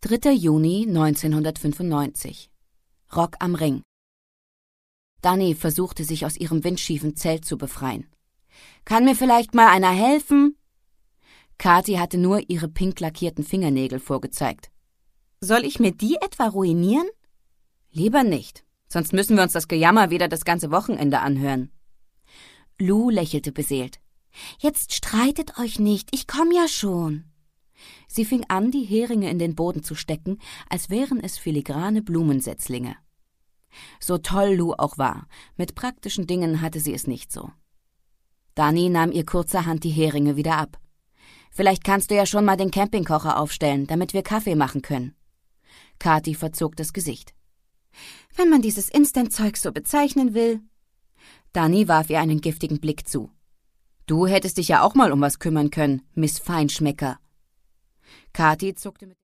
3. Juni 1995. Rock am Ring. Dani versuchte, sich aus ihrem windschiefen Zelt zu befreien. »Kann mir vielleicht mal einer helfen?« Kathi hatte nur ihre pink lackierten Fingernägel vorgezeigt. »Soll ich mir die etwa ruinieren?« »Lieber nicht, sonst müssen wir uns das Gejammer wieder das ganze Wochenende anhören.« Lou lächelte beseelt. »Jetzt streitet euch nicht, ich komm ja schon.« Sie fing an, die Heringe in den Boden zu stecken, als wären es filigrane Blumensetzlinge. So toll Lou auch war, mit praktischen Dingen hatte sie es nicht so. Dani nahm ihr kurzerhand die Heringe wieder ab. »Vielleicht kannst du ja schon mal den Campingkocher aufstellen, damit wir Kaffee machen können.« Kathi verzog das Gesicht. »Wenn man dieses Instant-Zeug so bezeichnen will.« Dani warf ihr einen giftigen Blick zu. »Du hättest dich ja auch mal um was kümmern können, Miss Feinschmecker.« Kathi zuckte mit